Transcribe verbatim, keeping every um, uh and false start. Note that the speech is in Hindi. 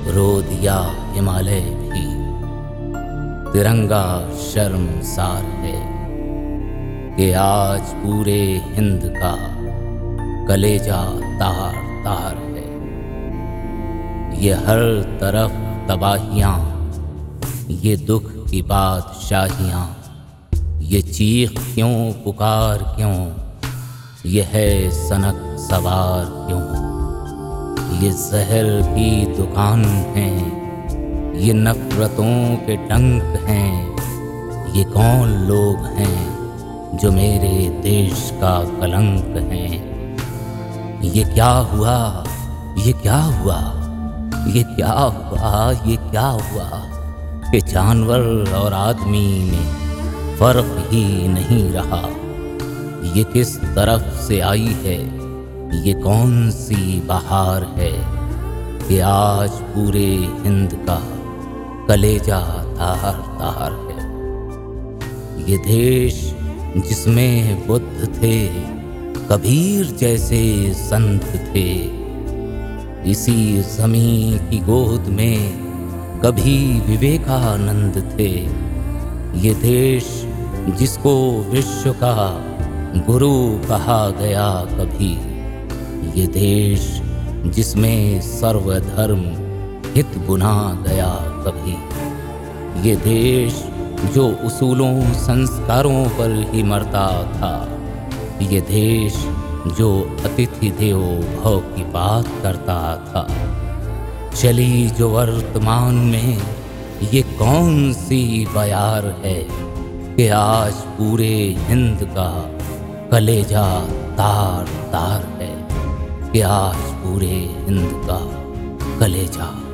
रो दिया हिमालय भी, तिरंगा शर्मसार है कि आज पूरे हिंद का कलेजा तार तार है। ये हर तरफ तबाहियाँ, ये दुख की बादशाहियाँ, ये चीख क्यों पुकार क्यों, ये है सनक सवार क्यों। ये जहर की दुकान है, ये नफरतों के डंक हैं। ये कौन लोग हैं जो मेरे देश का कलंक हैं। ये क्या हुआ, ये क्या हुआ, ये क्या हुआ, ये क्या हुआ कि जानवर और आदमी में फर्क ही नहीं रहा। ये किस तरफ से आई है, ये कौन सी बहार है कि आज पूरे हिंद का कलेजा तार तार है। ये देश जिसमें बुद्ध थे, कबीर जैसे संत थे, इसी ज़मीं की गोद में कभी विवेकानंद थे। ये देश जिसको विश्व का गुरु कहा गया कभी, ये देश जिसमें सर्वधर्म हित बुना गया कभी, ये देश जो उसूलों संस्कारों पर ही मरता था, ये देश जो अतिथि देवो भव की बात करता था। चली जो वर्तमान में ये कौन सी बयार है कि आज पूरे हिंद का कलेजा तार तार है, कि आज पूरे हिंद का कलेजा